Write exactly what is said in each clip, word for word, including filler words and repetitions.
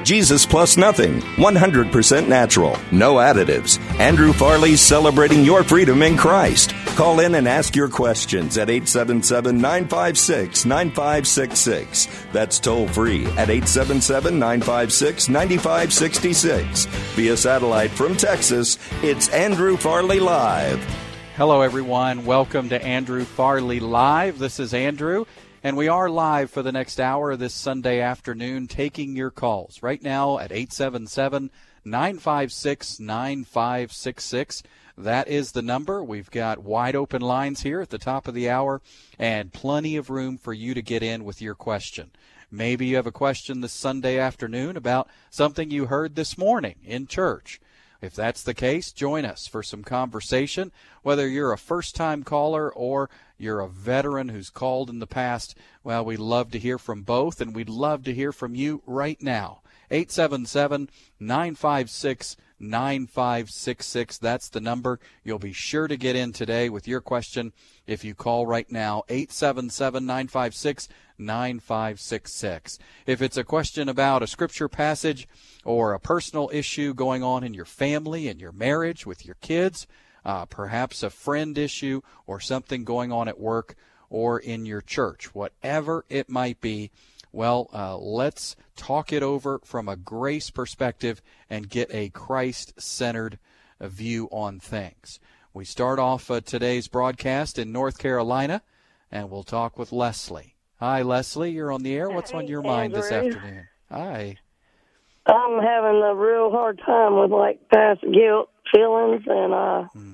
Jesus plus nothing. one hundred percent natural. No additives. Andrew Farley's celebrating your freedom in Christ. Call in and ask your questions at eight seven seven, nine five six, nine five six six. That's toll free at eight seven seven, nine five six, nine five six six. Via satellite from Texas, it's Andrew Farley Live. Hello, everyone. Welcome to Andrew Farley Live. This is Andrew, and we are live for the next hour this Sunday afternoon, taking your calls right now at eight seven seven, nine five six, nine five six six. That is the number. We've got wide open lines here at the top of the hour and plenty of room for you to get in with your question. Maybe you have a question this Sunday afternoon about something you heard this morning in church. If that's the case, join us for some conversation. Whether you're a first-time caller or you're a veteran who's called in the past, well, we love to hear from both, and we'd love to hear from you right now. eight seven seven, nine five six, nine five six six. That's the number. You'll be sure to get in today with your question if you call right now, eight seven seven, nine five six, nine five six six. If it's a question about a scripture passage or a personal issue going on in your family, in your marriage, with your kids, uh, perhaps a friend issue or something going on at work or in your church, whatever it might be, well, uh, let's talk it over from a grace perspective and get a Christ-centered uh, view on things. We start off uh, today's broadcast in North Carolina, and we'll talk with Leslie. Hi, Leslie. You're on the air. What's on your mind this afternoon? Hi. I'm having a real hard time with, like, past guilt feelings, and uh, mm.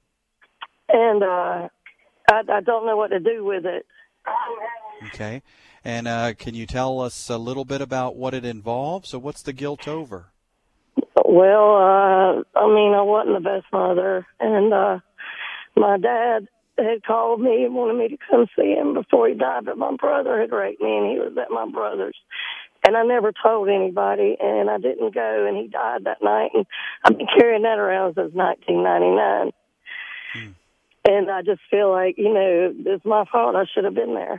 and uh, I, I don't know what to do with it. Okay. And uh, can you tell us a little bit about what it involves? So what's the guilt over? Well, uh, I mean, I wasn't the best mother, and uh, my dad had called me and wanted me to come see him before he died, but my brother had raped me, and he was at my brother's. And I never told anybody, and I didn't go, and he died that night, and I've been carrying that around since nineteen ninety-nine. Hmm. And I just feel like, you know, it's my fault. I should have been there.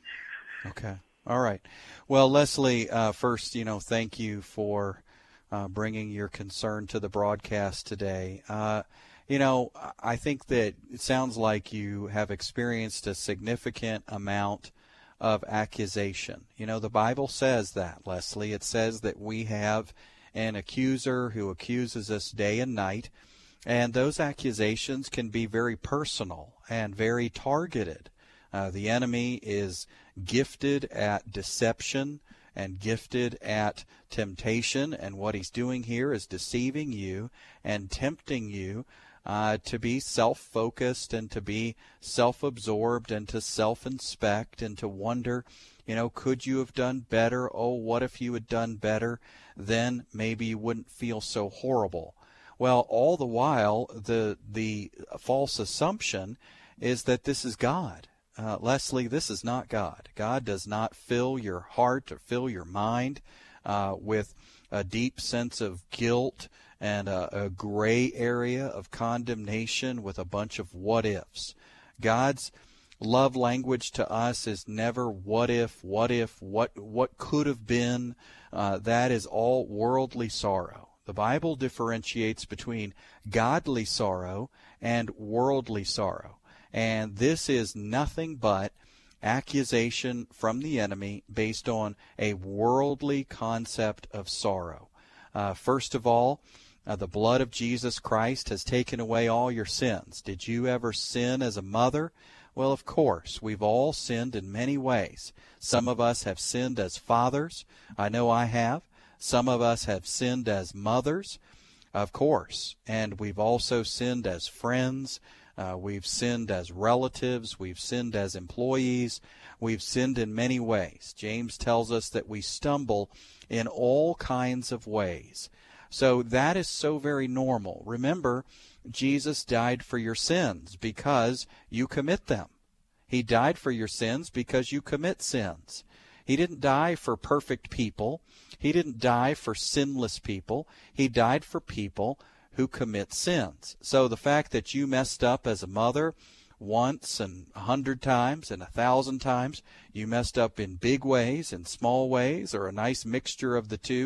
Okay. All right. Well, Leslie, uh, first, you know, thank you for uh, bringing your concern to the broadcast today. Uh, you know, I think that it sounds like you have experienced a significant amount of accusation. You know, the Bible says that, Leslie. It says that we have an accuser who accuses us day and night, and those accusations can be very personal and very targeted. Uh, the enemy is gifted at deception and gifted at temptation, and what he's doing here is deceiving you and tempting you uh, to be self-focused and to be self-absorbed and to self-inspect and to wonder, you know, could you have done better? Oh, what if you had done better? Then maybe you wouldn't feel so horrible. Well, all the while, the the false assumption is that this is God. Uh, Leslie, this is not God. God does not fill your heart or fill your mind uh, with a deep sense of guilt and a, a gray area of condemnation with a bunch of what-ifs. God's love language to us is never what if, what if, what what could have been. Uh, that is all worldly sorrow. The Bible differentiates between godly sorrow and worldly sorrow. And this is nothing but accusation from the enemy based on a worldly concept of sorrow. Uh, first of all, uh, the blood of Jesus Christ has taken away all your sins. Did you ever sin as a mother? Well, of course. We've all sinned in many ways. Some of us have sinned as fathers. I know I have. Some of us have sinned as mothers, of course. And we've also sinned as friends. Uh, we've sinned as relatives. We've sinned as employees. We've sinned in many ways. James tells us that we stumble in all kinds of ways. So that is so very normal. Remember, Jesus died for your sins because you commit them. He died for your sins because you commit sins. He didn't die for perfect people. He didn't die for sinless people. He died for people who commit sins. So the fact that you messed up as a mother once and a hundred times and a thousand times, you messed up in big ways and small ways or a nice mixture of the two,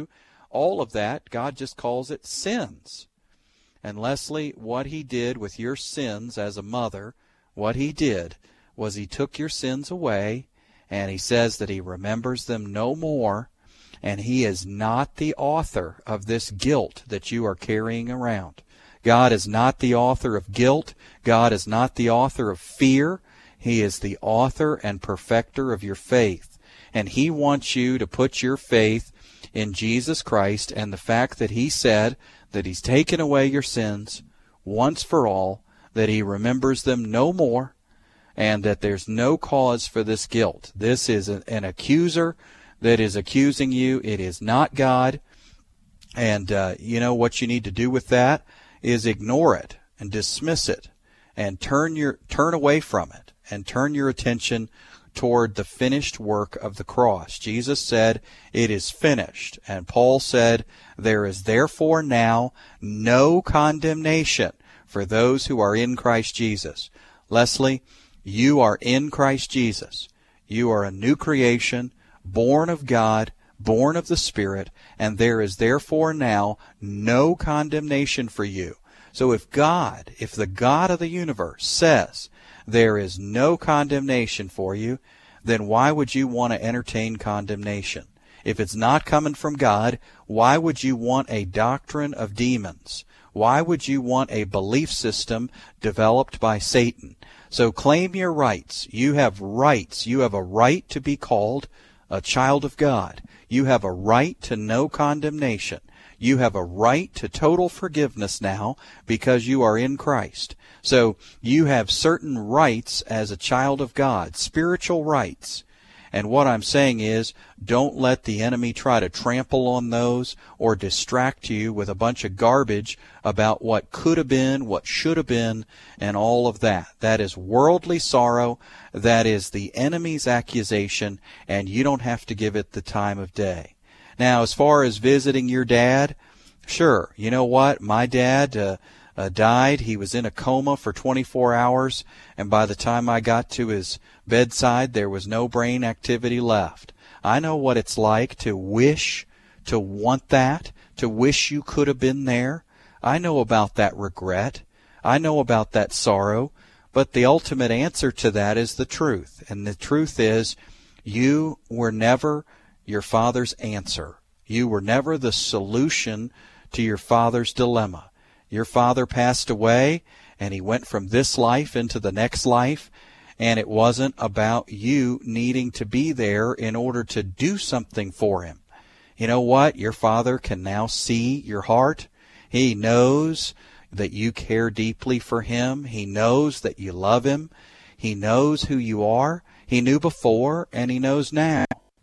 all of that, God just calls it sins. And Leslie, what he did with your sins as a mother, what he did was he took your sins away, and he says that he remembers them no more, and he is not the author of this guilt that you are carrying around. God is not the author of guilt. God is not the author of fear. He is the author and perfecter of your faith. And he wants you to put your faith in Jesus Christ and the fact that he said that he's taken away your sins once for all, that he remembers them no more, and that there's no cause for this guilt. This is an accuser that is accusing you. It is not God. And uh, you know what you need to do with that is ignore it and dismiss it and turn your turn away from it and turn your attention toward the finished work of the cross. Jesus said, "It is finished." And Paul said, "There is therefore now no condemnation for those who are in Christ Jesus." Leslie, you are in Christ Jesus. You are a new creation, born of God, born of the Spirit, and there is therefore now no condemnation for you. So if God, if the God of the universe says there is no condemnation for you, then why would you want to entertain condemnation? If it's not coming from God, why would you want a doctrine of demons? Why would you want a belief system developed by Satan? So claim your rights. You have rights. You have a right to be called a child of God. You have a right to no condemnation. You have a right to total forgiveness now because you are in Christ. So you have certain rights as a child of God, spiritual rights. And what I'm saying is, don't let the enemy try to trample on those or distract you with a bunch of garbage about what could have been, what should have been, and all of that. That is worldly sorrow. That is the enemy's accusation, and you don't have to give it the time of day. Now, as far as visiting your dad, sure, you know what? My dad uh, uh, died. He was in a coma for twenty-four hours, and by the time I got to his bedside, there was no brain activity left. I know what it's like to wish, to want that, to wish you could have been there. I know about that regret. I know about that sorrow. But the ultimate answer to that is the truth. And the truth is, you were never your father's answer. You were never the solution to your father's dilemma. Your father passed away, and he went from this life into the next life, and it wasn't about you needing to be there in order to do something for him. You know what? Your father can now see your heart. He knows that you care deeply for him. He knows that you love him. He knows who you are. He knew before, and he knows now.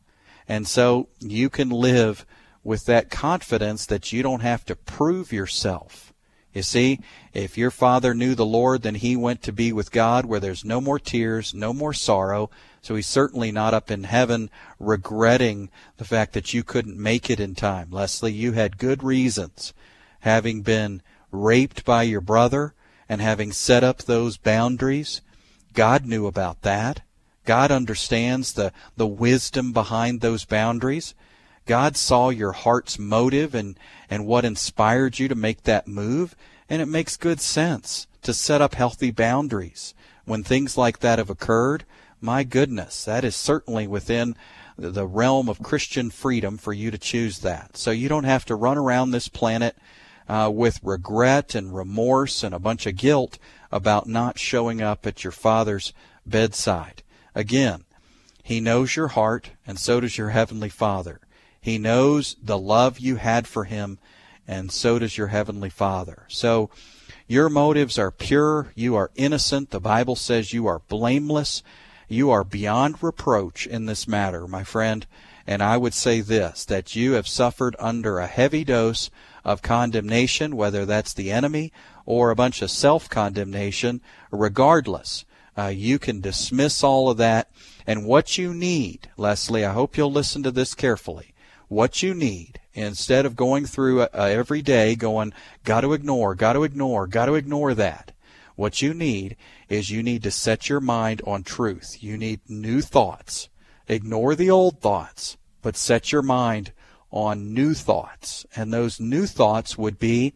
And so you can live with that confidence that you don't have to prove yourself. You see, if your father knew the Lord, then he went to be with God where there's no more tears, no more sorrow. So he's certainly not up in heaven regretting the fact that you couldn't make it in time. Leslie, you had good reasons, having been raped by your brother and having set up those boundaries. God knew about that. God understands the, the wisdom behind those boundaries. God saw your heart's motive and, and what inspired you to make that move, and it makes good sense to set up healthy boundaries. When things like that have occurred, my goodness, that is certainly within the realm of Christian freedom for you to choose that. So you don't have to run around this planet uh, with regret and remorse and a bunch of guilt about not showing up at your father's bedside. Again, he knows your heart, and so does your Heavenly Father. He knows the love you had for him, and so does your Heavenly Father. So your motives are pure. You are innocent. The Bible says you are blameless. You are beyond reproach in this matter, my friend. And I would say this, that you have suffered under a heavy dose of condemnation, whether that's the enemy or a bunch of self-condemnation. Regardless, uh, you can dismiss all of that. And what you need, Leslie, I hope you'll listen to this carefully. What you need, instead of going through uh, every day going, got to ignore, got to ignore, got to ignore that, what you need is you need to set your mind on truth. You need new thoughts. Ignore the old thoughts, but set your mind on new thoughts. And those new thoughts would be,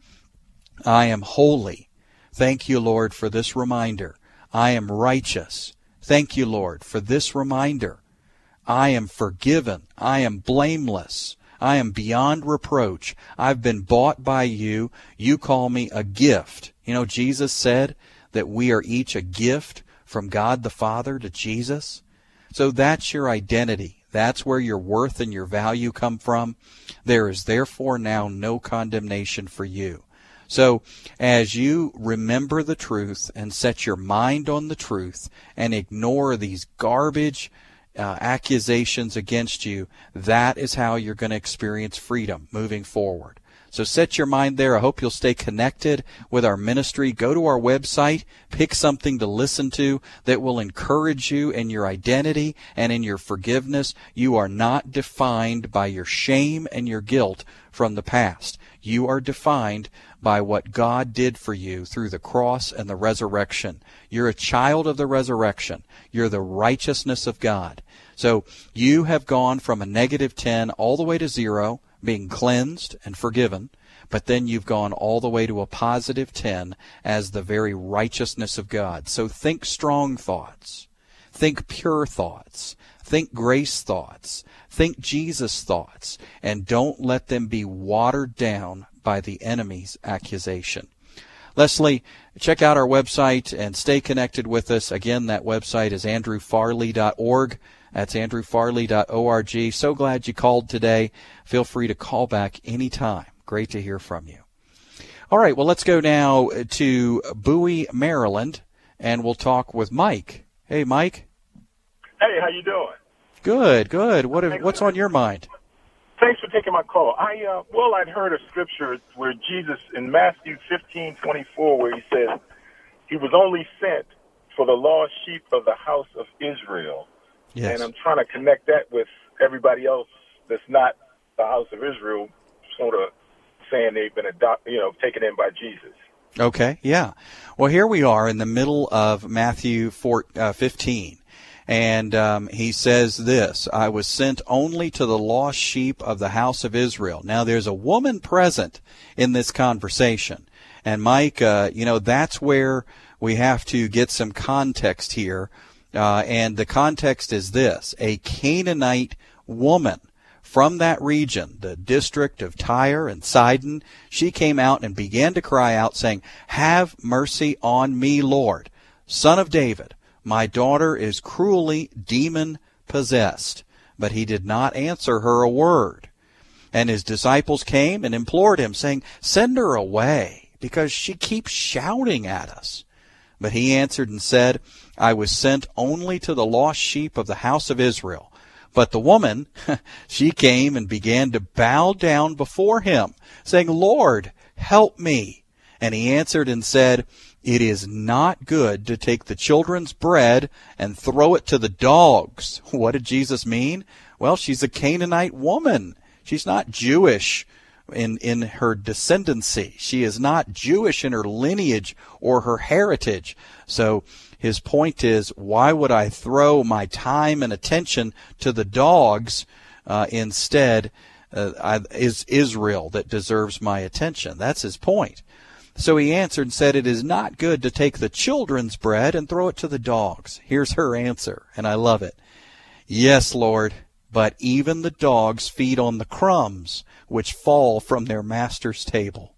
I am holy. Thank you, Lord, for this reminder. I am righteous. Thank you, Lord, for this reminder. I am forgiven. I am blameless. I am beyond reproach. I've been bought by you. You call me a gift. You know, Jesus said that we are each a gift from God the Father to Jesus. So that's your identity. That's where your worth and your value come from. There is therefore now no condemnation for you. So as you remember the truth and set your mind on the truth and ignore these garbage uh, accusations against you, that is how you're going to experience freedom moving forward. So set your mind there. I hope you'll stay connected with our ministry. Go to our website, pick something to listen to that will encourage you in your identity and in your forgiveness. You are not defined by your shame and your guilt from the past. You are defined by what God did for you through the cross and the resurrection. You're a child of the resurrection. You're the righteousness of God. So you have gone from a negative ten all the way to zero, being cleansed and forgiven, but then you've gone all the way to a positive ten as the very righteousness of God. So think strong thoughts. Think pure thoughts. Think grace thoughts. Think Jesus thoughts. And don't let them be watered down by the enemy's accusation. Leslie, check out our website and stay connected with us. Again, that website is andrew farley dot org. That's andrew farley dot org. So glad you called today. Feel free to call back anytime. Great to hear from you. All right, well, let's go now to Bowie, Maryland, and we'll talk with Mike. Hey, Mike. Hey, how you doing? Good, good. What have, what's on your mind? Thanks for taking my call. I uh, well, I'd heard a scripture where Jesus in Matthew fifteen twenty-four, where he says he was only sent for the lost sheep of the house of Israel. Yes. And I'm trying to connect that with everybody else that's not the house of Israel, sort of saying they've been adopted, you know, taken in by Jesus. Okay, yeah. Well, here we are in the middle of Matthew four, uh, fifteen. And um, he says this, I was sent only to the lost sheep of the house of Israel. Now, there's a woman present in this conversation. And, Mike, uh, you know, that's where we have to get some context here. Uh, and the context is this, a Canaanite woman from that region, the district of Tyre and Sidon, she came out and began to cry out, saying, have mercy on me, Lord, Son of David. My daughter is cruelly demon-possessed. But he did not answer her a word. And his disciples came and implored him, saying, send her away, because she keeps shouting at us. But he answered and said, I was sent only to the lost sheep of the house of Israel. But the woman, she came and began to bow down before him, saying, Lord, help me. And he answered and said, it is not good to take the children's bread and throw it to the dogs. What did Jesus mean? Well, she's a Canaanite woman. She's not Jewish in, in her descendancy. She is not Jewish in her lineage or her heritage. So his point is, why would I throw my time and attention to the dogs? Uh, instead, uh, I, is Israel that deserves my attention. That's his point. So he answered and said, it is not good to take the children's bread and throw it to the dogs. Here's her answer, and I love it. Yes, Lord, but even the dogs feed on the crumbs which fall from their master's table.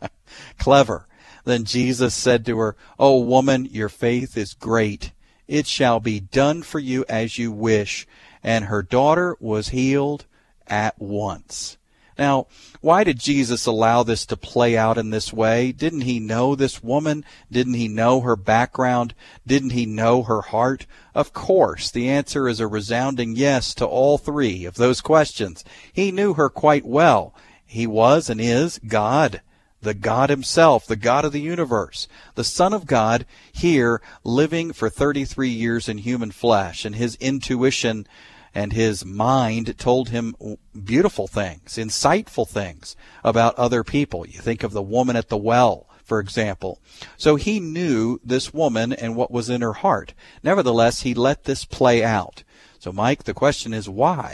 Clever. Then Jesus said to her, O woman, your faith is great. It shall be done for you as you wish. And her daughter was healed at once. Now, why did Jesus allow this to play out in this way? Didn't he know this woman? Didn't he know her background? Didn't he know her heart? Of course, the answer is a resounding yes to all three of those questions. He knew her quite well. He was and is God, the God himself, the God of the universe, the Son of God here living for thirty-three years in human flesh, and his intuition and his mind told him beautiful things, insightful things about other people. You think of the woman at the well, for example. So he knew this woman and what was in her heart. Nevertheless, he let this play out. So, Mike, the question is why?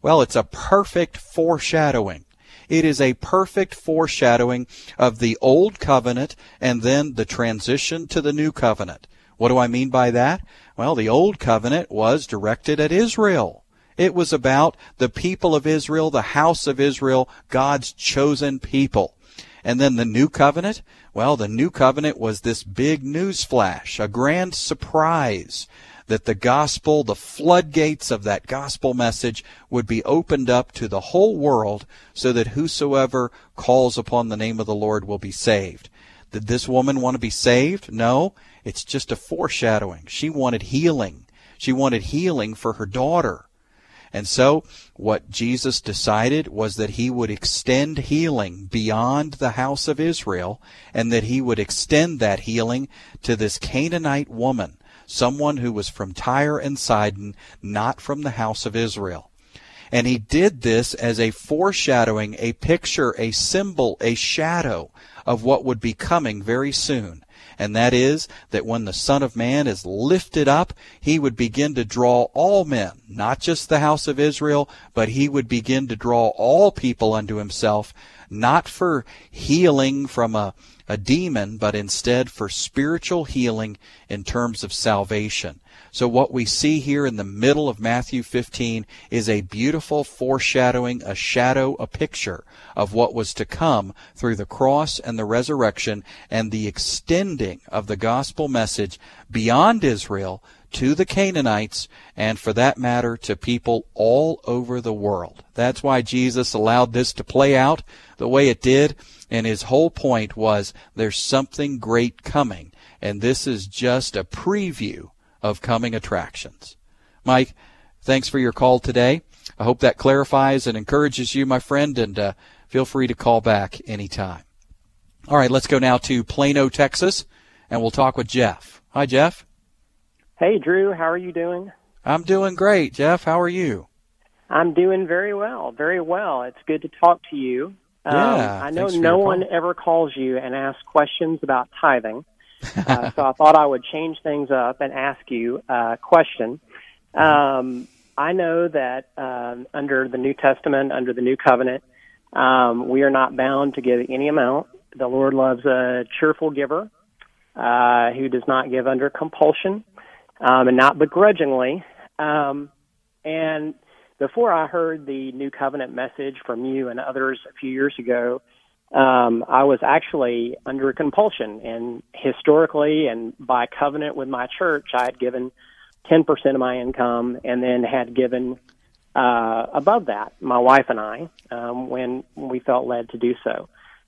Well, it's a perfect foreshadowing. It is a perfect foreshadowing of the old covenant and then the transition to the new covenant. What do I mean by that? Well, the old covenant was directed at Israel. It was about the people of Israel, the house of Israel, God's chosen people. And then the new covenant, well, the new covenant was this big news flash, a grand surprise that the gospel, the floodgates of that gospel message would be opened up to the whole world so that whosoever calls upon the name of the Lord will be saved. Did this woman want to be saved? No, it's just a foreshadowing. She wanted healing. She wanted healing for her daughter. And so what Jesus decided was that he would extend healing beyond the house of Israel, and that he would extend that healing to this Canaanite woman, someone who was from Tyre and Sidon, not from the house of Israel. And he did this as a foreshadowing, a picture, a symbol, a shadow of what would be coming very soon. And that is that when the Son of Man is lifted up, he would begin to draw all men, not just the house of Israel, but he would begin to draw all people unto himself, not for healing from a, a demon, but instead for spiritual healing in terms of salvation. So what we see here in the middle of Matthew fifteen is a beautiful foreshadowing, a shadow, a picture of what was to come through the cross and the resurrection and the extending of the gospel message beyond Israel to the Canaanites, and for that matter to people all over the world. That's why Jesus allowed this to play out the way it did, and his whole point was there's something great coming, and this is just a preview of coming attractions. Mike, thanks for your call today. I hope that clarifies and encourages you, my friend, and uh, feel free to call back anytime. All right, let's go now to Plano, Texas, and we'll talk with Jeff. Hi, Jeff. Hey, Drew. How are you doing? I'm doing great. Jeff, how are you? I'm doing very well, very well. It's good to talk to you. Yeah, um, I know no one ever calls you and asks questions about tithing. Uh, so I thought I would change things up and ask you a question. Um, I know that um, under the New Testament, under the New Covenant, um, we are not bound to give any amount. The Lord loves a cheerful giver uh, who does not give under compulsion um, and not begrudgingly. Um, and before I heard the New Covenant message from you and others a few years ago, Um, I was actually under compulsion, and historically and by covenant with my church, I had given ten percent of my income and then had given uh, above that, my wife and I, um, when we felt led to do so.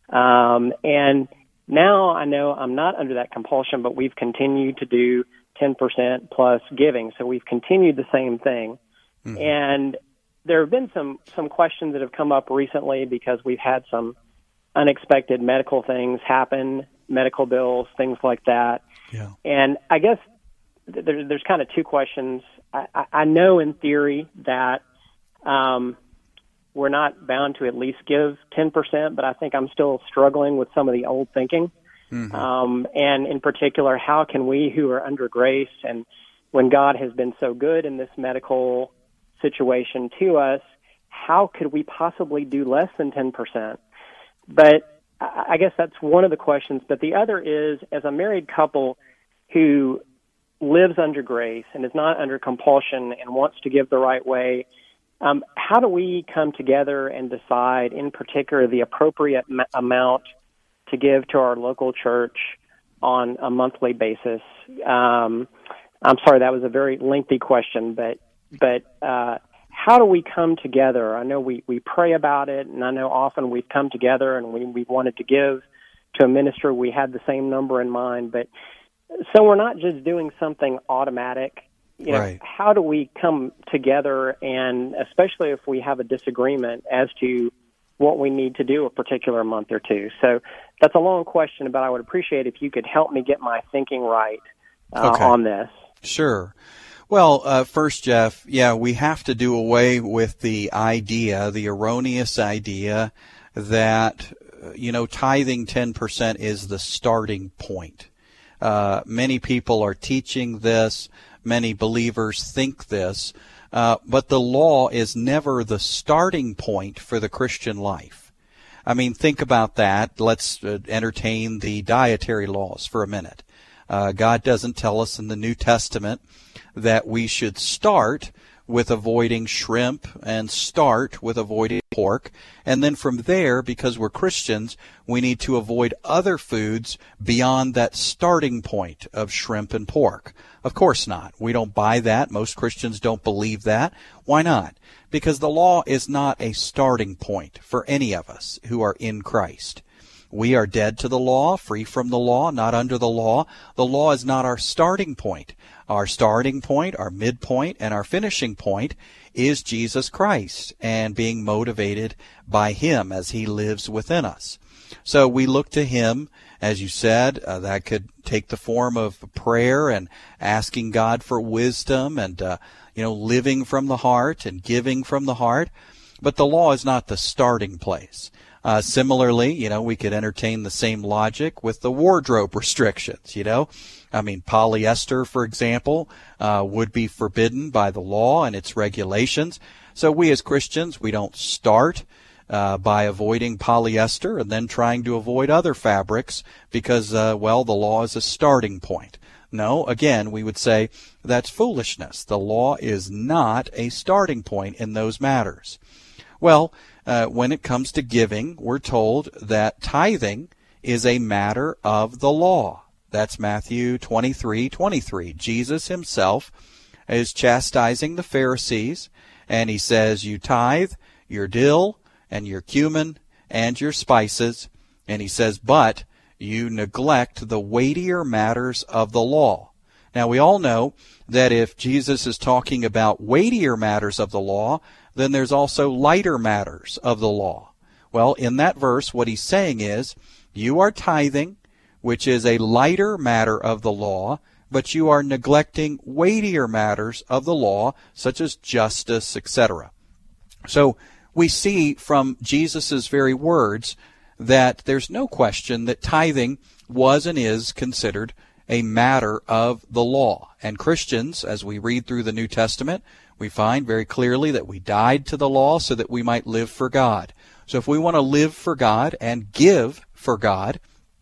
Um, and now I know I'm not under that compulsion, but we've continued to do ten percent plus giving, so we've continued the same thing. Mm-hmm. And there have been some, some questions that have come up recently because we've had some unexpected medical things happen, medical bills, things like that. Yeah. And I guess there, there's kind of two questions. I, I, I know in theory that um, we're not bound to at least give ten percent, but I think I'm still struggling with some of the old thinking. Mm-hmm. Um, and in particular, how can we who are under grace, and when God has been so good in this medical situation to us, how could we possibly do less than ten percent? But I guess that's one of the questions. But the other is, as a married couple who lives under grace and is not under compulsion and wants to give the right way, um, how do we come together and decide, in particular, the appropriate m- amount to give to our local church on a monthly basis? Um, I'm sorry, that was a very lengthy question, but but uh, how do we come together? I know we, we pray about it, and I know often we've come together and we, we wanted to give to a minister. We had the same number in mind, but so we're not just doing something automatic. You know, right. How do we come together, and especially if we have a disagreement as to what we need to do a particular month or two? So that's a long question, but I would appreciate if you could help me get my thinking right uh, okay. on this. Sure. Well, uh, first, Jeff, yeah, we have to do away with the idea, the erroneous idea that, you know, tithing ten percent is the starting point. Uh, many people are teaching this. Many believers think this. Uh, but the law is never the starting point for the Christian life. I mean, think about that. Let's uh, entertain the dietary laws for a minute. Uh, God doesn't tell us in the New Testament that we should start with avoiding shrimp and start with avoiding pork. And then from there, because we're Christians, we need to avoid other foods beyond that starting point of shrimp and pork. Of course not. We don't buy that. Most Christians don't believe that. Why not? Because the law is not a starting point for any of us who are in Christ. We are dead to the law, free from the law, not under the law. The law is not our starting point. Our starting point, our midpoint, and our finishing point is Jesus Christ and being motivated by Him as He lives within us. So we look to Him, as you said, uh, that could take the form of prayer and asking God for wisdom and, uh, you know, living from the heart and giving from the heart. But the law is not the starting place. Uh, similarly, you know, we could entertain the same logic with the wardrobe restrictions, you know. I mean, polyester, for example, uh, would be forbidden by the law and its regulations. So we as Christians, we don't start uh, by avoiding polyester and then trying to avoid other fabrics because, uh, well, the law is a starting point. No, again, we would say that's foolishness. The law is not a starting point in those matters. Well, uh, when it comes to giving, we're told that tithing is a matter of the law. That's Matthew twenty-three twenty-three. Jesus Himself is chastising the Pharisees, and He says, you tithe your dill and your cumin and your spices, and He says, but you neglect the weightier matters of the law. Now, we all know that if Jesus is talking about weightier matters of the law, then there's also lighter matters of the law. Well, in that verse, what He's saying is, you are tithing, which is a lighter matter of the law, but you are neglecting weightier matters of the law, such as justice, et cetera. So we see from Jesus' very words that there's no question that tithing was and is considered a matter of the law. And Christians, as we read through the New Testament, we find very clearly that we died to the law so that we might live for God. So if we want to live for God and give for God,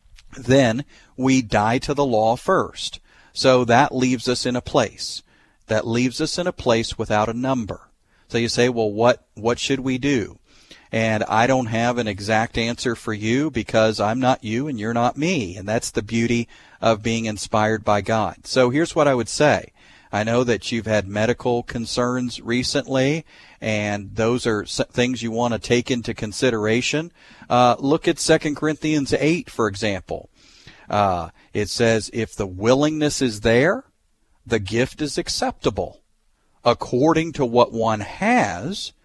then we die to the law first. So that leaves us in a place. That leaves us in a place without a number. So you say, well, what, what should we do? And I don't have an exact answer for you because I'm not you and you're not me. And that's the beauty of being inspired by God. So here's what I would say. I know that you've had medical concerns recently, and those are things you want to take into consideration. Uh, look at Second Corinthians eight, for example. Uh, it says, if the willingness is there, the gift is acceptable, according to what one has,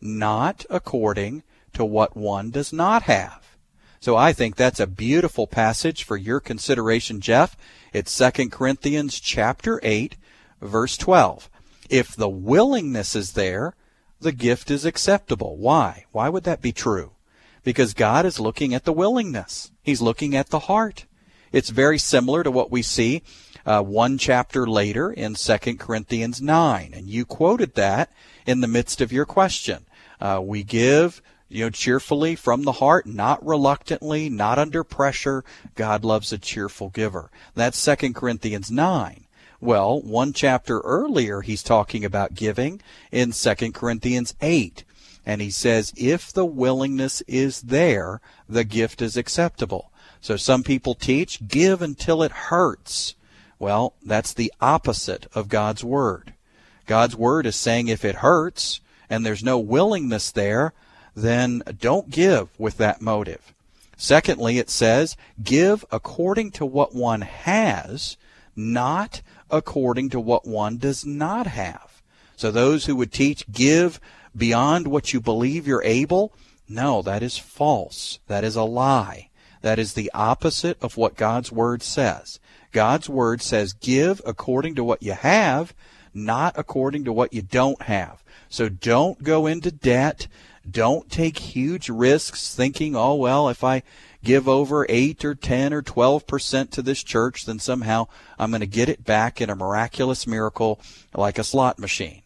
not according to what one does not have. So I think that's a beautiful passage for your consideration, Jeff. It's Second Corinthians chapter eight, verse twelve. If the willingness is there, the gift is acceptable. Why? Why would that be true? Because God is looking at the willingness. He's looking at the heart. It's very similar to what we see uh, one chapter later in Second Corinthians nine. And you quoted that in the midst of your question. Uh, we give, you know, cheerfully from the heart, not reluctantly, not under pressure. God loves a cheerful giver. That's Second Corinthians nine. Well, one chapter earlier, he's talking about giving in Second Corinthians eight. And he says, if the willingness is there, the gift is acceptable. So some people teach, give until it hurts. Well, that's the opposite of God's Word. God's Word is saying if it hurts and there's no willingness there, then don't give with that motive. Secondly, it says, give according to what one has, not according to what one does not have. So those who would teach, give beyond what you believe you're able, no, that is false. That is a lie. That is the opposite of what God's Word says. God's Word says, give according to what you have, not according to what you don't have. So don't go into debt. Don't take huge risks thinking, oh, well, if I give over eight or ten or twelve percent to this church, then somehow I'm going to get it back in a miraculous miracle like a slot machine.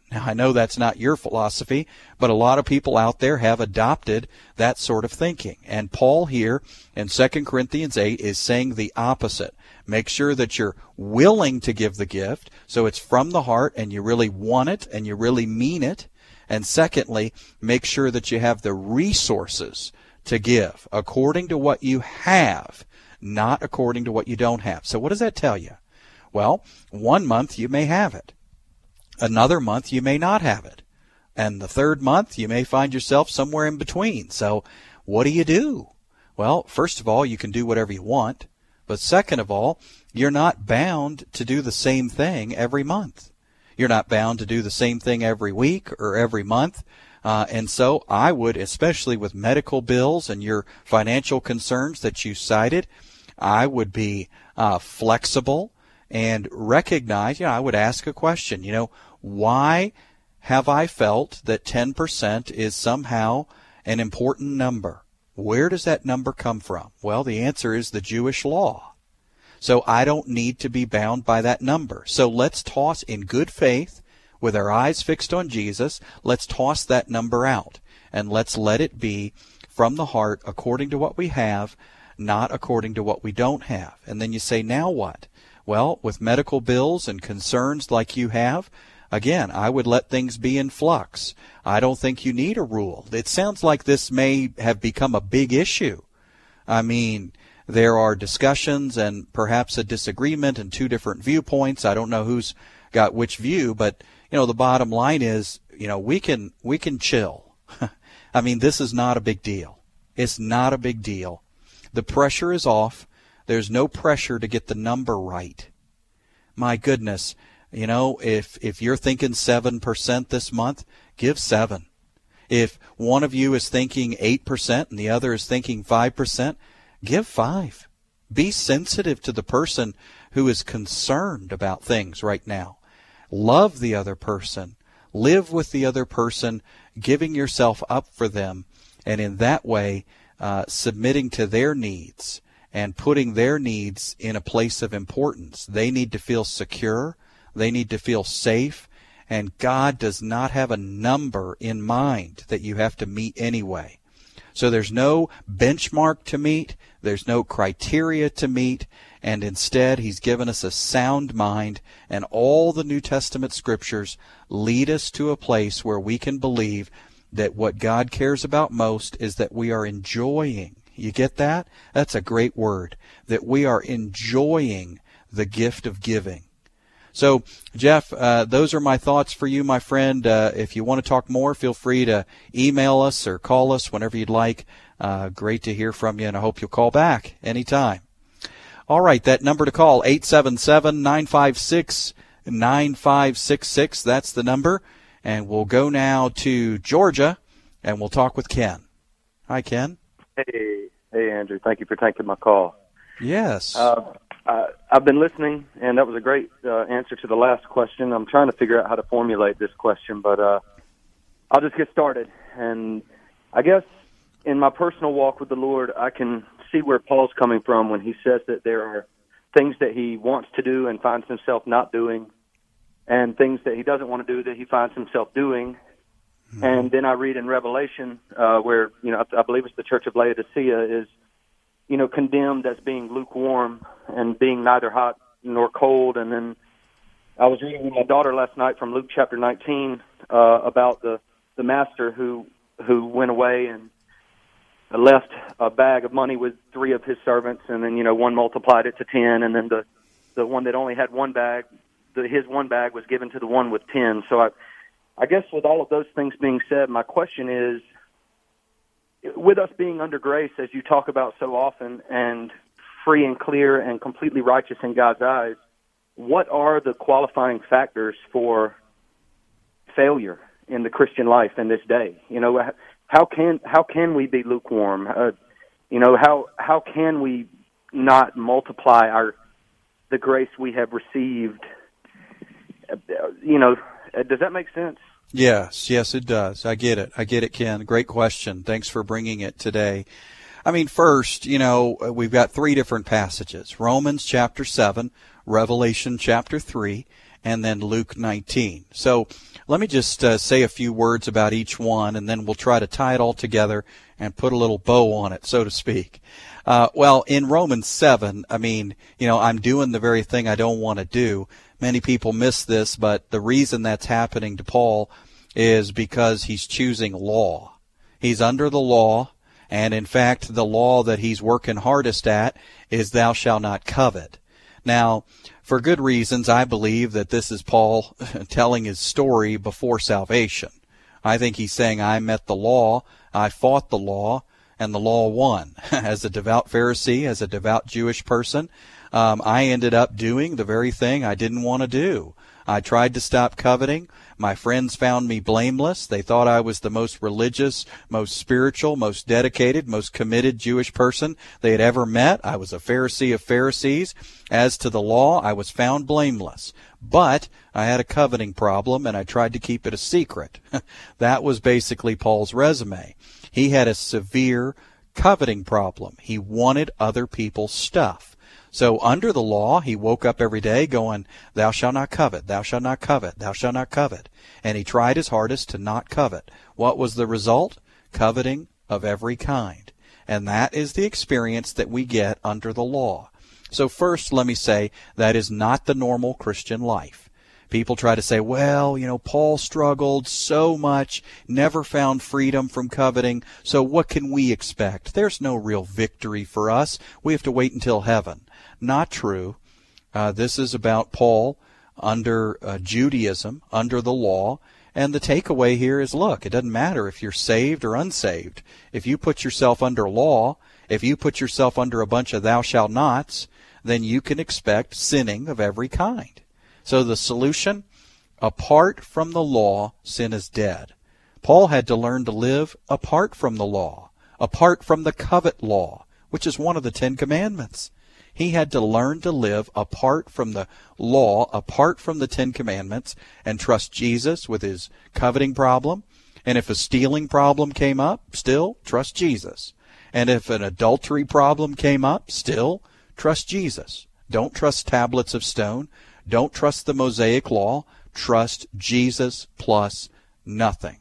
Now, I know that's not your philosophy, but a lot of people out there have adopted that sort of thinking. And Paul here in Second Corinthians eight is saying the opposite. Make sure that you're willing to give the gift, so it's from the heart and you really want it and you really mean it. And secondly, make sure that you have the resources to give according to what you have, not according to what you don't have. So what does that tell you? Well, one month you may have it. Another month you may not have it. And the third month you may find yourself somewhere in between. So what do you do? Well, first of all, you can do whatever you want. But second of all, you're not bound to do the same thing every month. You're not bound to do the same thing every week or every month. Uh, and so I would, especially with medical bills and your financial concerns that you cited, I would be uh, flexible and recognize, you know, I would ask a question, you know, why have I felt that ten percent is somehow an important number? Where does that number come from? Well, the answer is the Jewish law. So I don't need to be bound by that number. So let's toss in good faith, with our eyes fixed on Jesus, let's toss that number out. And let's let it be from the heart according to what we have, not according to what we don't have. And then you say, now what? Well, with medical bills and concerns like you have, again, I would let things be in flux. I don't think you need a rule. It sounds like this may have become a big issue. I mean, there are discussions and perhaps a disagreement and two different viewpoints. I don't know who's got which view, but, you know, the bottom line is, you know, we can, we can chill. I mean, this is not a big deal. It's not a big deal. The pressure is off. There's no pressure to get the number right. My goodness. You know, if if you're thinking seven percent this month, give seven. If one of you is thinking eight percent and the other is thinking five percent, give five. Be sensitive to the person who is concerned about things right now. Love the other person. Live with the other person, giving yourself up for them, and in that way, uh, submitting to their needs and putting their needs in a place of importance. They need to feel secure. They need to feel safe, and God does not have a number in mind that you have to meet anyway. So there's no benchmark to meet, there's no criteria to meet, and instead He's given us a sound mind, and all the New Testament scriptures lead us to a place where we can believe that what God cares about most is that we are enjoying. You get that? That's a great word, that we are enjoying the gift of giving. So, Jeff, uh, those are my thoughts for you, my friend. Uh, if you want to talk more, feel free to email us or call us whenever you'd like. Uh, great to hear from you, and I hope you'll call back anytime. All right, that number to call, eight seven seven, nine five six, nine five six six. That's the number. And we'll go now to Georgia, and we'll talk with Ken. Hi, Ken. Hey, hey, Andrew. Thank you for taking my call. Yes. Uh, Uh, I've been listening, and that was a great uh, answer to the last question. I'm trying to figure out how to formulate this question, but uh, I'll just get started. And I guess in my personal walk with the Lord, I can see where Paul's coming from when he says that there are things that he wants to do and finds himself not doing, and things that he doesn't want to do that he finds himself doing. Mm-hmm. And then I read in Revelation uh, where, you know, I, I believe it's the church of Laodicea is, you know, condemned as being lukewarm and being neither hot nor cold. And then I was reading with my daughter last night from Luke chapter nineteen uh, about the, the master who who went away and left a bag of money with three of his servants, and then, you know, one multiplied it to ten, and then the, the one that only had one bag, the, his one bag was given to the one with ten. So I, I guess with all of those things being said, my question is, with us being under grace, as you talk about so often, and free and clear and completely righteous in God's eyes, what are the qualifying factors for failure in the Christian life in this day? You know, how can how can we be lukewarm? Uh, you know, how how can we not multiply our the grace we have received? Uh, you know, does that make sense? Yes, yes, it does. I get it. I get it, Ken. Great question. Thanks for bringing it today. I mean, first, you know, we've got three different passages. Romans chapter seven, Revelation chapter three, and then Luke nineteen. So let me just uh, say a few words about each one, and then we'll try to tie it all together and put a little bow on it, so to speak. Uh, well, in Romans seven, I mean, you know, I'm doing the very thing I don't want to do. Many people miss this, but the reason that's happening to Paul is because he's choosing law. He's under the law, and in fact, the law that he's working hardest at is thou shalt not covet. Now, for good reasons, I believe that this is Paul telling his story before salvation. I think he's saying, I met the law, I fought the law, and the law won. As a devout Pharisee, as a devout Jewish person, um, I ended up doing the very thing I didn't want to do. I tried to stop coveting. My friends found me blameless. They thought I was the most religious, most spiritual, most dedicated, most committed Jewish person they had ever met. I was a Pharisee of Pharisees. As to the law, I was found blameless. But I had a coveting problem, and I tried to keep it a secret. That was basically Paul's resume. He had a severe coveting problem. He wanted other people's stuff. So under the law, he woke up every day going, thou shalt not covet, thou shalt not covet, thou shalt not covet. And he tried his hardest to not covet. What was the result? Coveting of every kind. And that is the experience that we get under the law. So first, let me say, that is not the normal Christian life. People try to say, well, you know, Paul struggled so much, never found freedom from coveting, so what can we expect? There's no real victory for us. We have to wait until heaven. Not true. Uh, this is about Paul under uh, Judaism, under the law, and the takeaway here is, look, it doesn't matter if you're saved or unsaved. If you put yourself under law, if you put yourself under a bunch of thou shalt nots, then you can expect sinning of every kind. So the solution, apart from the law, sin is dead. Paul had to learn to live apart from the law, apart from the covet law, which is one of the Ten Commandments. He had to learn to live apart from the law, apart from the Ten Commandments, and trust Jesus with his coveting problem. And if a stealing problem came up, still trust Jesus. And if an adultery problem came up, still trust Jesus. Don't trust tablets of stone. Don't trust the Mosaic law. Trust Jesus plus nothing.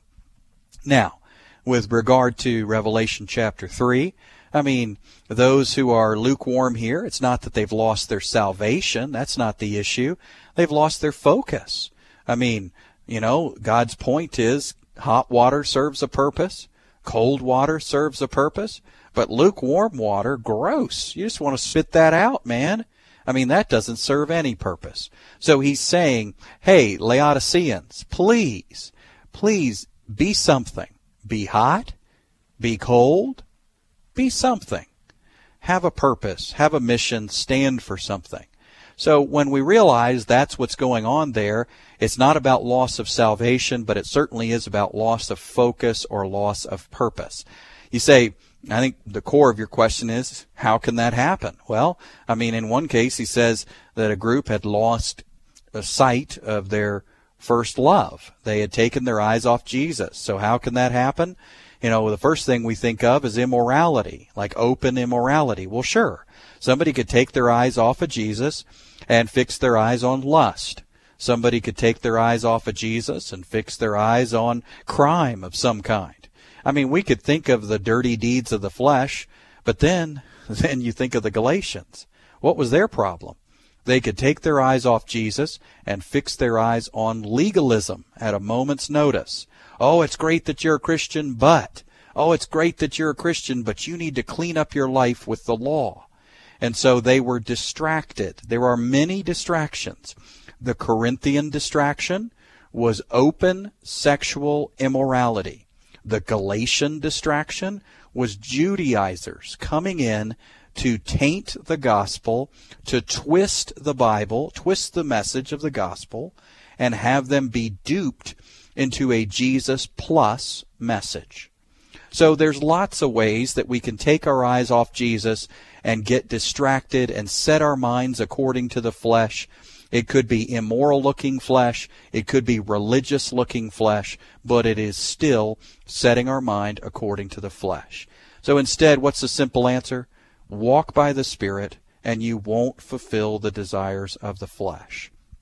Now, with regard to Revelation chapter three, I mean, those who are lukewarm here, it's not that they've lost their salvation. That's not the issue. They've lost their focus. I mean, you know, God's point is hot water serves a purpose. Cold water serves a purpose. But lukewarm water, gross. You just want to spit that out, man. I mean, that doesn't serve any purpose. So he's saying, hey, Laodiceans, please, please be something. Be hot, be cold, be something. Have a purpose, have a mission, stand for something. So when we realize that's what's going on there, it's not about loss of salvation, but it certainly is about loss of focus or loss of purpose. You say, I think the core of your question is, how can that happen? Well, I mean, in one case, he says that a group had lost a sight of their first love. They had taken their eyes off Jesus. So how can that happen? You know, the first thing we think of is immorality, like open immorality. Well, sure. Somebody could take their eyes off of Jesus and fix their eyes on lust. Somebody could take their eyes off of Jesus and fix their eyes on crime of some kind. I mean, we could think of the dirty deeds of the flesh, but then, then you think of the Galatians. What was their problem? They could take their eyes off Jesus and fix their eyes on legalism at a moment's notice. Oh, it's great that you're a Christian, but. Oh, it's great that you're a Christian, but you need to clean up your life with the law. And so they were distracted. There are many distractions. The Corinthian distraction was open sexual immorality. The Galatian distraction was Judaizers coming in to taint the gospel, to twist the Bible, twist the message of the gospel, and have them be duped into a Jesus plus message. So there's lots of ways that we can take our eyes off Jesus and get distracted and set our minds according to the flesh. It could be immoral-looking flesh. It could be religious-looking flesh. But it is still setting our mind according to the flesh. So instead, what's the simple answer? Walk by the Spirit, and you won't fulfill the desires of the flesh.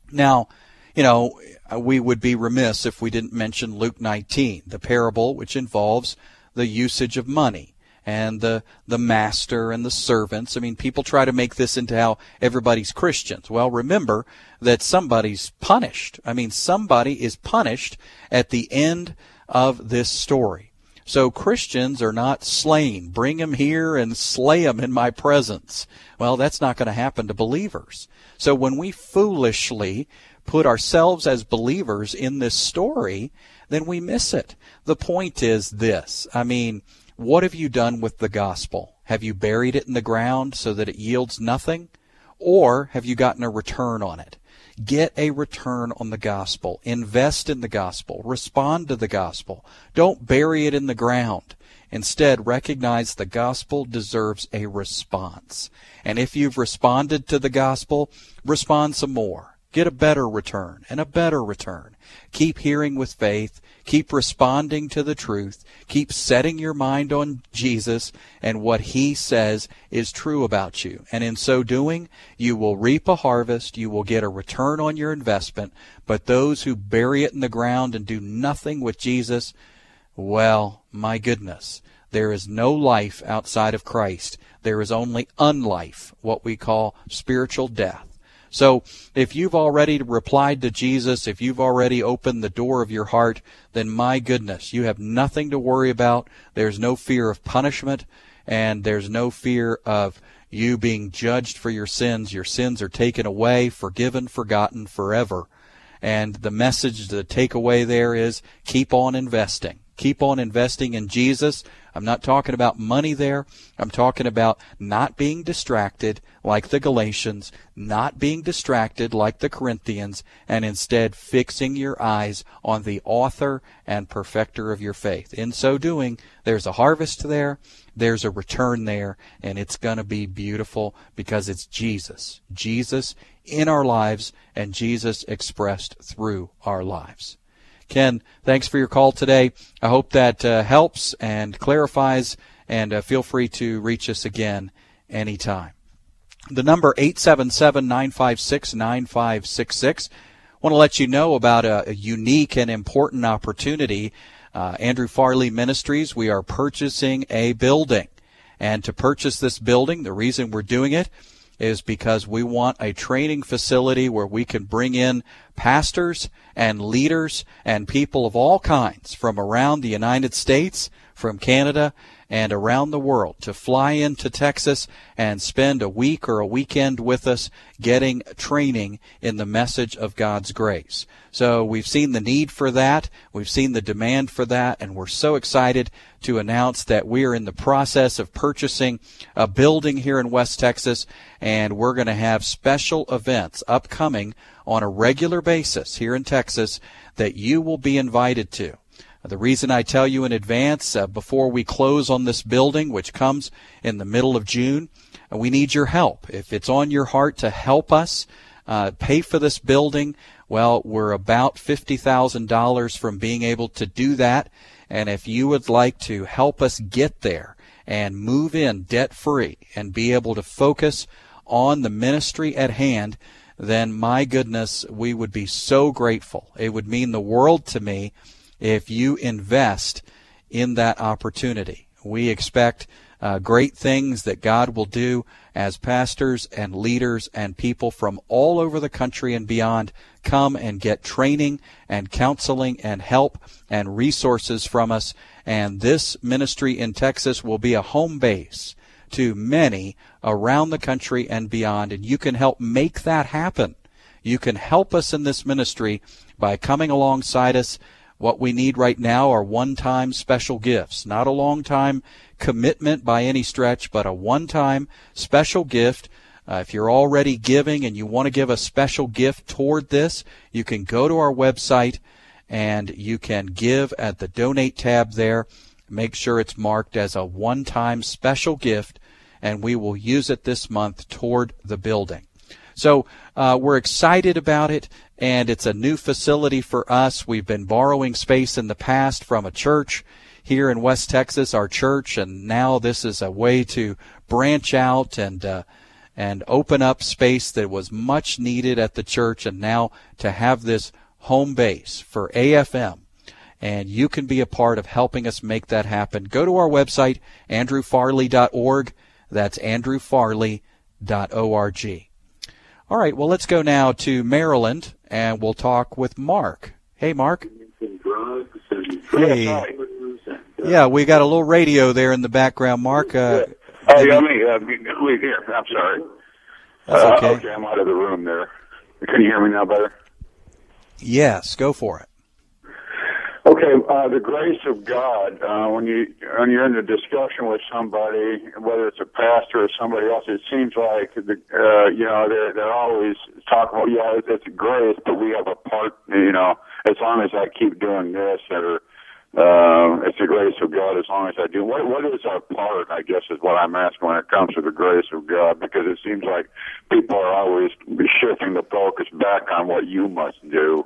Now, you know, we would be remiss if we didn't mention Luke nineteen, the parable which involves the usage of money and the the master and the servants. I mean, people try to make this into how everybody's Christians. Well, remember that somebody's punished. I mean, somebody is punished at the end of this story. So Christians are not slain. Bring him here and slay him in my presence. Well, that's not going to happen to believers. So when we foolishly put ourselves as believers in this story, then we miss it. The point is this. I mean, what have you done with the gospel? Have you buried it in the ground so that it yields nothing? Or have you gotten a return on it? Get a return on the gospel. Invest in the gospel. Respond to the gospel. Don't bury it in the ground. Instead, recognize the gospel deserves a response. And if you've responded to the gospel, respond some more. Get a better return and a better return. Keep hearing with faith. Keep responding to the truth. Keep setting your mind on Jesus and what he says is true about you. And in so doing, you will reap a harvest. You will get a return on your investment. But those who bury it in the ground and do nothing with Jesus, well, my goodness, there is no life outside of Christ. There is only unlife, what we call spiritual death. So if you've already replied to Jesus, if you've already opened the door of your heart, then my goodness, you have nothing to worry about. There's no fear of punishment, and there's no fear of you being judged for your sins. Your sins are taken away, forgiven, forgotten forever. And the message, the takeaway there is keep on investing. Keep on investing in Jesus. I'm not talking about money there. I'm talking about not being distracted like the Galatians, not being distracted like the Corinthians, and instead fixing your eyes on the author and perfecter of your faith. In so doing, there's a harvest there, there's a return there, and it's going to be beautiful because it's Jesus. Jesus in our lives and Jesus expressed through our lives. Ken, thanks for your call today. I hope that uh, helps and clarifies, and uh, feel free to reach us again anytime. The number eight seven seven, nine five six, nine five six six. I want to let you know about a, a unique and important opportunity. Uh, Andrew Farley Ministries, we are purchasing a building. And to purchase this building, the reason we're doing it is because we want a training facility where we can bring in pastors and leaders and people of all kinds from around the United States, from Canada, and around the world to fly into Texas and spend a week or a weekend with us getting training in the message of God's grace. So we've seen the need for that. We've seen the demand for that, and we're so excited to announce that we are in the process of purchasing a building here in West Texas, and we're going to have special events upcoming on a regular basis here in Texas that you will be invited to. The reason I tell you in advance, uh, before we close on this building, which comes in the middle of June, uh, we need your help. If it's on your heart to help us uh, pay for this building, well, we're about fifty thousand dollars from being able to do that. And if you would like to help us get there and move in debt-free and be able to focus on the ministry at hand, then my goodness, we would be so grateful. It would mean the world to me if you invest in that opportunity. We expect uh, great things that God will do as pastors and leaders and people from all over the country and beyond come and get training and counseling and help and resources from us. And this ministry in Texas will be a home base to many around the country and beyond. And you can help make that happen. You can help us in this ministry by coming alongside us. What we need right now are one-time special gifts, not a long-time commitment by any stretch, but a one-time special gift. Uh, if you're already giving and you want to give a special gift toward this, you can go to our website and you can give at the Donate tab there. Make sure it's marked as a one-time special gift, and we will use it this month toward the building. So uh, we're excited about it, and it's a new facility for us. We've been borrowing space in the past from a church here in West Texas, our church, and now this is a way to branch out and uh, and open up space that was much needed at the church, and now to have this home base for A F M. And you can be a part of helping us make that happen. Go to our website, andrew farley dot org. That's andrew farley dot org. All right, well, let's go now to Maryland, and we'll talk with Mark. Hey, Mark. Hey. Yeah, we got a little radio there in the background, Mark. Uh, oh, yeah, me. Uh, leave here. I'm sorry. That's okay. Uh, okay, I'm out of the room there. Can you hear me now better? Yes, go for it. Okay, uh, the grace of God. Uh, when you when you're in a discussion with somebody, whether it's a pastor or somebody else, it seems like the uh, you know they're they're always talking about yeah, it's grace, but we have a part. You know, as long as I keep doing this, or uh, it's the grace of God. As long as I do, what what is our part? I guess is what I'm asking when it comes to the grace of God, because it seems like people are always shifting the focus back on what you must do.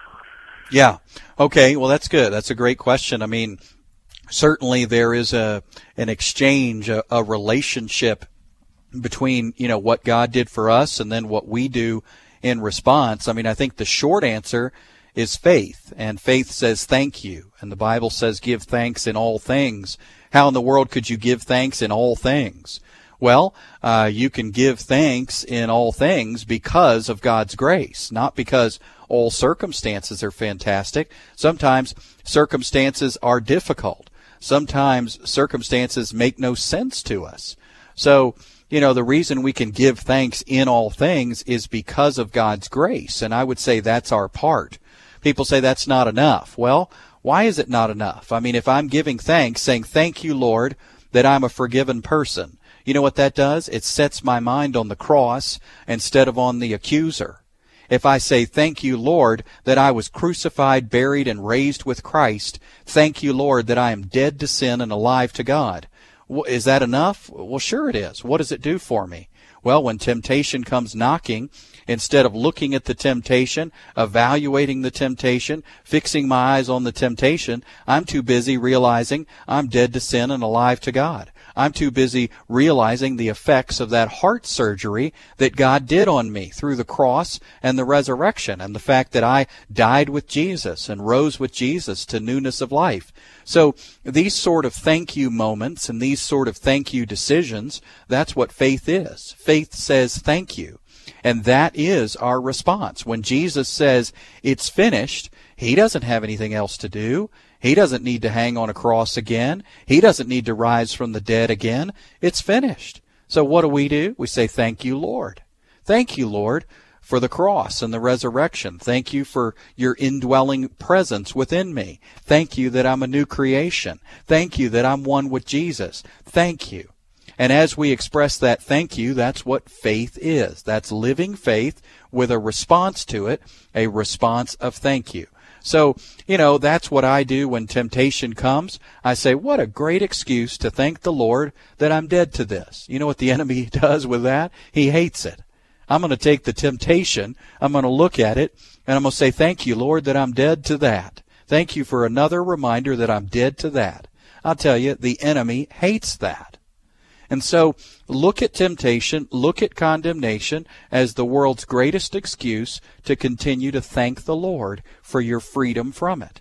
Yeah. Okay. Well, that's good. That's a great question. I mean, certainly there is a an exchange, a, a relationship between, you know, what God did for us and then what we do in response. I mean, I think the short answer is faith, and faith says thank you, and the Bible says give thanks in all things. How in the world could you give thanks in all things? Well, uh, you can give thanks in all things because of God's grace, not because all circumstances are fantastic. Sometimes circumstances are difficult. Sometimes circumstances make no sense to us. So, you know, the reason we can give thanks in all things is because of God's grace, and I would say that's our part. People say that's not enough. Well, why is it not enough? I mean, if I'm giving thanks, saying, thank you, Lord, that I'm a forgiven person, you know what that does? It sets my mind on the cross instead of on the accuser. If I say, thank you, Lord, that I was crucified, buried, and raised with Christ, thank you, Lord, that I am dead to sin and alive to God. Is that enough? Well, sure it is. What does it do for me? Well, when temptation comes knocking, instead of looking at the temptation, evaluating the temptation, fixing my eyes on the temptation, I'm too busy realizing I'm dead to sin and alive to God. I'm too busy realizing the effects of that heart surgery that God did on me through the cross and the resurrection, and the fact that I died with Jesus and rose with Jesus to newness of life. So these sort of thank you moments and these sort of thank you decisions, that's what faith is. Faith says thank you. And that is our response. When Jesus says it's finished, he doesn't have anything else to do. He doesn't need to hang on a cross again. He doesn't need to rise from the dead again. It's finished. So what do we do? We say, thank you, Lord. Thank you, Lord, for the cross and the resurrection. Thank you for your indwelling presence within me. Thank you that I'm a new creation. Thank you that I'm one with Jesus. Thank you. And as we express that thank you, that's what faith is. That's living faith with a response to it, a response of thank you. So, you know, that's what I do when temptation comes. I say, what a great excuse to thank the Lord that I'm dead to this. You know what the enemy does with that? He hates it. I'm going to take the temptation, I'm going to look at it, and I'm going to say, thank you, Lord, that I'm dead to that. Thank you for another reminder that I'm dead to that. I'll tell you, the enemy hates that. And so look at temptation, look at condemnation as the world's greatest excuse to continue to thank the Lord for your freedom from it.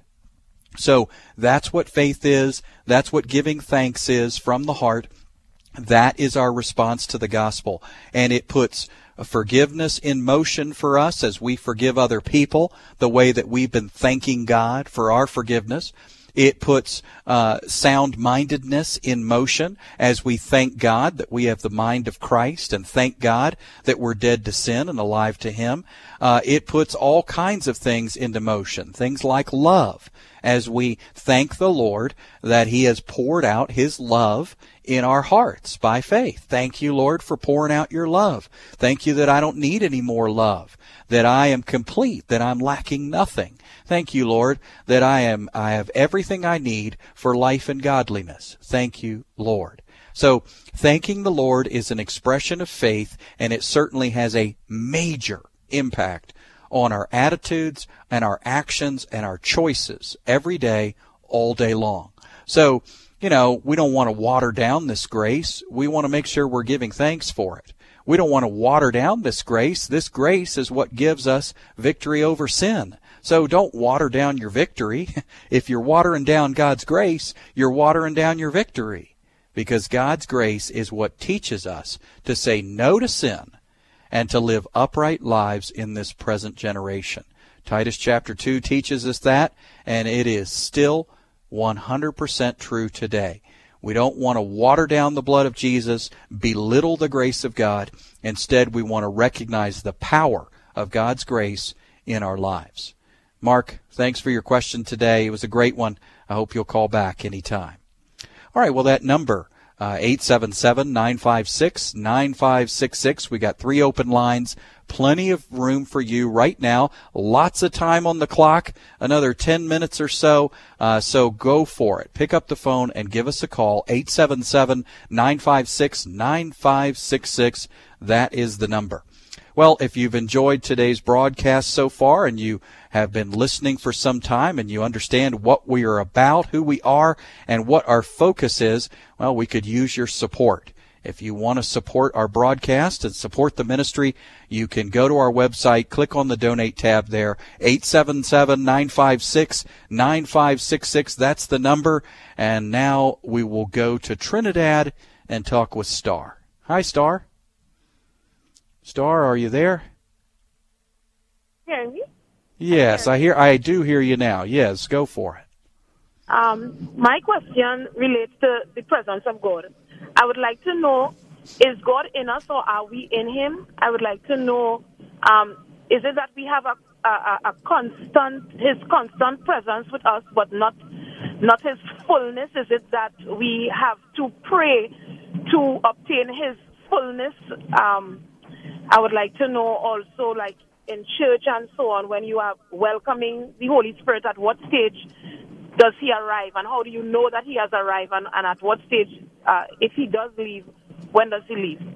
So that's what faith is. That's what giving thanks is from the heart. That is our response to the gospel. And it puts forgiveness in motion for us as we forgive other people, the way that we've been thanking God for our forgiveness. It puts uh, sound-mindedness in motion as we thank God that we have the mind of Christ and thank God that we're dead to sin and alive to Him. Uh, it puts all kinds of things into motion, things like love, as we thank the Lord that He has poured out His love in our hearts by faith. Thank you, Lord, for pouring out your love. Thank you that I don't need any more love, that I am complete, that I'm lacking nothing. Thank you, Lord, that I am I have everything I need for life and godliness. Thank you, Lord. So thanking the Lord is an expression of faith, and it certainly has a major impact on our attitudes and our actions and our choices every day, all day long. So, you know, we don't want to water down this grace. We want to make sure we're giving thanks for it. We don't want to water down this grace. This grace is what gives us victory over sin. So don't water down your victory. If you're watering down God's grace, you're watering down your victory. Because God's grace is what teaches us to say no to sin and to live upright lives in this present generation. Titus chapter two teaches us that, and it is still one hundred percent true today. We don't want to water down the blood of Jesus, belittle the grace of God. Instead, we want to recognize the power of God's grace in our lives. Mark, thanks for your question today. It was a great one. I hope you'll call back anytime. All right, well, that number, uh, eight seven seven, nine five six, nine five six six. We got three open lines, plenty of room for you right now. Lots of time on the clock, another ten minutes or so, uh, so go for it. Pick up the phone and give us a call, eight seven seven, nine five six, nine five six six. That is the number. Well, if you've enjoyed today's broadcast so far and you have been listening for some time and you understand what we are about, who we are, and what our focus is, well, we could use your support. If you want to support our broadcast and support the ministry, you can go to our website, click on the Donate tab there, eight seven seven, nine five six, nine five six six. That's the number. And now we will go to Trinidad and talk with Star. Hi, Star. Star, are you there? Hear me? Yes, I hear. I do hear you now. Yes, go for it. Um, my question relates to the presence of God. I would like to know, is God in us or are we in Him? I would like to know, um, is it that we have a, a, a constant, His constant presence with us, but not not His fullness? Is it that we have to pray to obtain His fullness? Um, I would like to know also, like in church and so on, when you are welcoming the Holy Spirit, at what stage does He arrive, and how do you know that He has arrived, and, and at what stage, uh, if He does leave, when does He leave?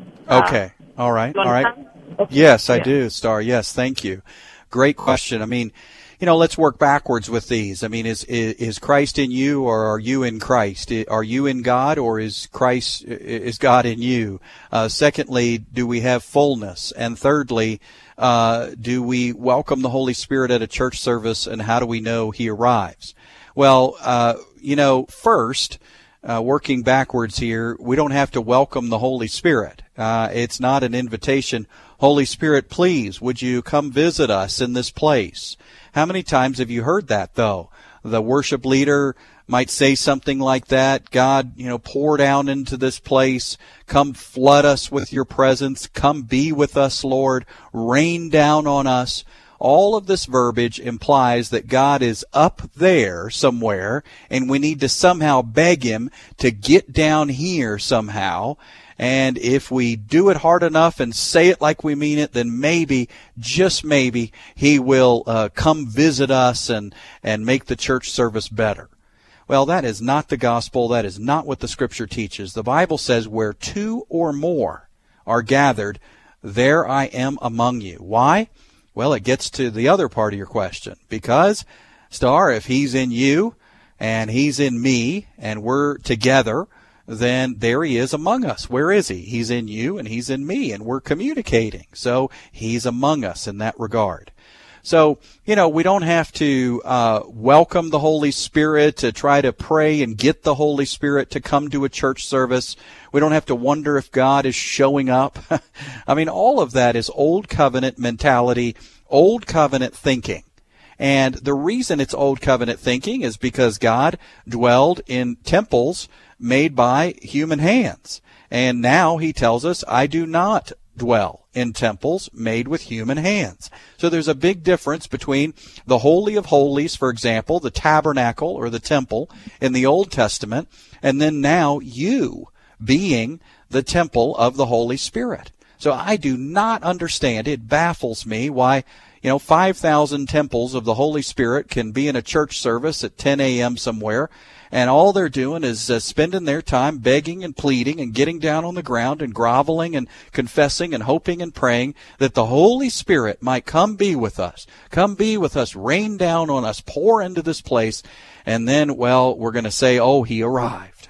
Okay. Uh, all right. All right. Okay. Yes, I yeah. do, Star. Yes, thank you. Great question. I mean, you know, let's work backwards with these. I mean, is, is is Christ in you, or are you in Christ? Are you in God, or is Christ, is God in you? Uh, secondly, do we have fullness? And thirdly, uh, do we welcome the Holy Spirit at a church service, and how do we know He arrives? Well, uh, you know, first, uh, working backwards here, we don't have to welcome the Holy Spirit. Uh, it's not an invitation. Holy Spirit, please, would you come visit us in this place? How many times have you heard that, though? The worship leader might say something like that. God, you know, pour down into this place. Come flood us with your presence. Come be with us, Lord. Rain down on us. All of this verbiage implies that God is up there somewhere, and we need to somehow beg Him to get down here somehow. And if we do it hard enough and say it like we mean it, then maybe, just maybe, He will uh, come visit us and, and make the church service better. Well, that is not the gospel. That is not what the Scripture teaches. The Bible says, where two or more are gathered, there I am among you. Why? Well, it gets to the other part of your question. Because, Star, if He's in you and He's in me and we're together, then there He is among us. Where is He? He's in you and He's in me, and we're communicating. So He's among us in that regard. So, you know, we don't have to uh, welcome the Holy Spirit, to try to pray and get the Holy Spirit to come to a church service. We don't have to wonder if God is showing up. I mean, all of that is old covenant mentality, old covenant thinking. And the reason it's old covenant thinking is because God dwelled in temples made by human hands. And now He tells us, I do not dwell in temples made with human hands. So there's a big difference between the Holy of Holies, for example, the tabernacle or the temple in the Old Testament, and then now you being the temple of the Holy Spirit. So I do not understand, it baffles me why, you know, five thousand temples of the Holy Spirit can be in a church service at ten a.m. somewhere, and all they're doing is uh, spending their time begging and pleading and getting down on the ground and groveling and confessing and hoping and praying that the Holy Spirit might come be with us. Come be with us, rain down on us, pour into this place, and then, well, we're going to say, oh, He arrived.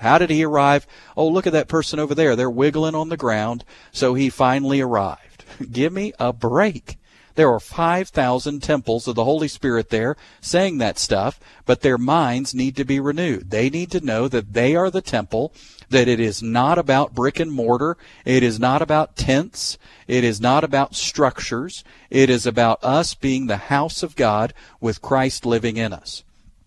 How did he arrive? Oh, look at that person over there. They're wiggling on the ground, so he finally arrived. Give me a break. There are five thousand temples of the Holy Spirit there saying that stuff, but their minds need to be renewed. They need to know that they are the temple, that it is not about brick and mortar. It is not about tents. It is not about structures. It is about us being the house of God with Christ living in us.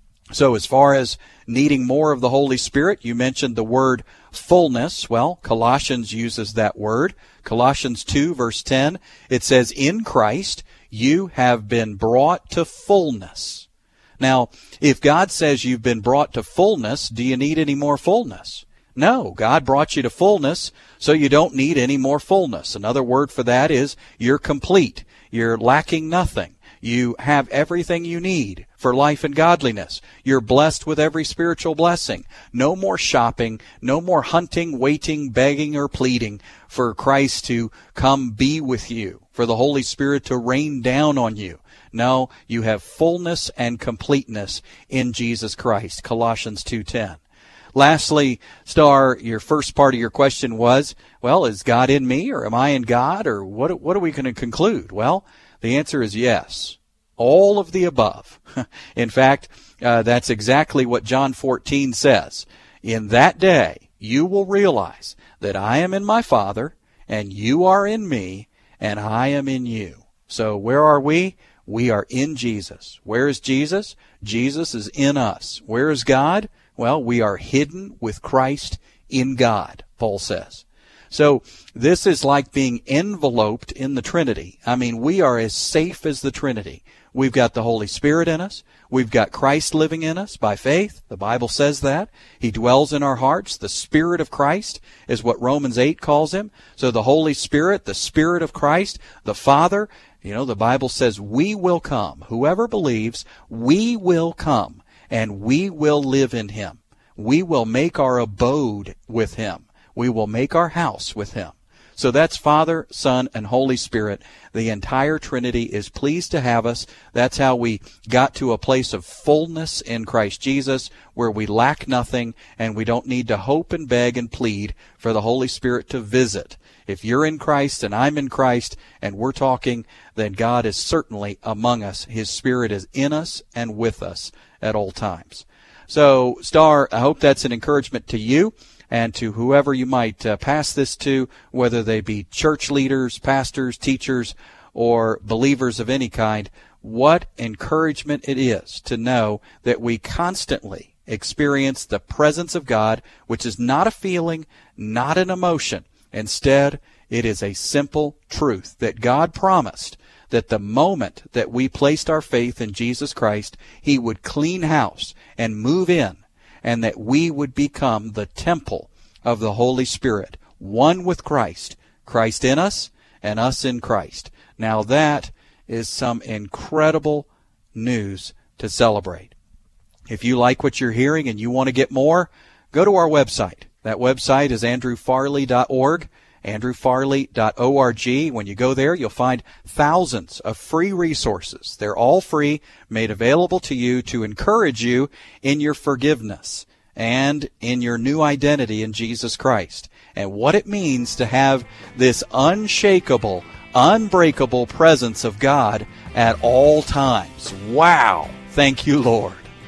So as far as needing more of the Holy Spirit, you mentioned the word fullness. Well, Colossians uses that word. Colossians two, verse ten, it says, in Christ you have been brought to fullness. Now, if God says you've been brought to fullness, do you need any more fullness? No, God brought you to fullness, so you don't need any more fullness. Another word for that is you're complete. You're lacking nothing. You have everything you need for life and godliness. You're blessed with every spiritual blessing. No more shopping, no more hunting, waiting, begging, or pleading for Christ to come be with you, for the Holy Spirit to rain down on you. No, you have fullness and completeness in Jesus Christ. Colossians two ten. Lastly, Star, your first part of your question was, well, is God in me, or am I in God, or what, what are we going to conclude? Well, the answer is yes. All of the above. In fact, uh, that's exactly what John fourteen says. In that day, you will realize that I am in my Father, and you are in me, and I am in you. So where are we? We are in Jesus. Where is Jesus? Jesus is in us. Where is God? Well, we are hidden with Christ in God, Paul says. So this is like being enveloped in the Trinity. I mean, we are as safe as the Trinity. We've got the Holy Spirit in us. We've got Christ living in us by faith. The Bible says that. He dwells in our hearts. The Spirit of Christ is what Romans eight calls him. So the Holy Spirit, the Spirit of Christ, the Father, you know, the Bible says we will come. Whoever believes, we will come, and we will live in him. We will make our abode with him. We will make our house with him. So that's Father, Son, and Holy Spirit. The entire Trinity is pleased to have us. That's how we got to a place of fullness in Christ Jesus, where we lack nothing and we don't need to hope and beg and plead for the Holy Spirit to visit. If you're in Christ and I'm in Christ and we're talking, then God is certainly among us. His Spirit is in us and with us at all times. So, Star, I hope that's an encouragement to you and to whoever you might uh, pass this to, whether they be church leaders, pastors, teachers, or believers of any kind. What encouragement it is to know that we constantly experience the presence of God, which is not a feeling, not an emotion. Instead, it is a simple truth that God promised that the moment that we placed our faith in Jesus Christ, he would clean house and move in, and that we would become the temple of the Holy Spirit, one with Christ, Christ in us and us in Christ. Now that is some incredible news to celebrate. If you like what you're hearing and you want to get more, go to our website. That website is andrew farley dot org. andrew farley dot org. When you go there, you'll find thousands of free resources. They're all free, made available to you to encourage you in your forgiveness and in your new identity in Jesus Christ, and what it means to have this unshakable, unbreakable presence of God at all times. Wow! Thank you, Lord.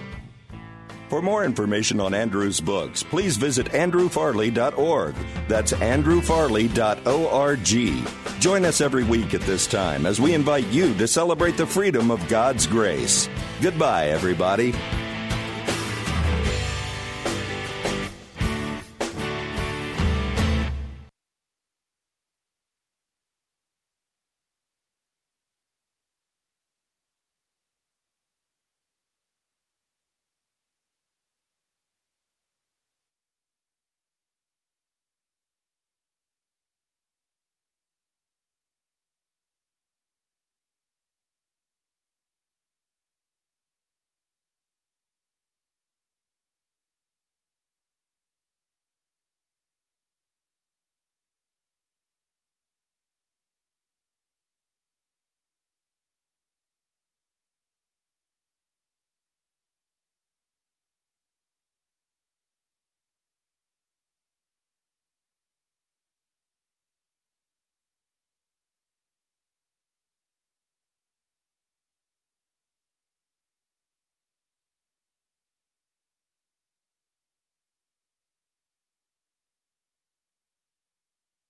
For more information on Andrew's books, please visit andrew farley dot org. That's andrew farley dot org. Join us every week at this time as we invite you to celebrate the freedom of God's grace. Goodbye, everybody.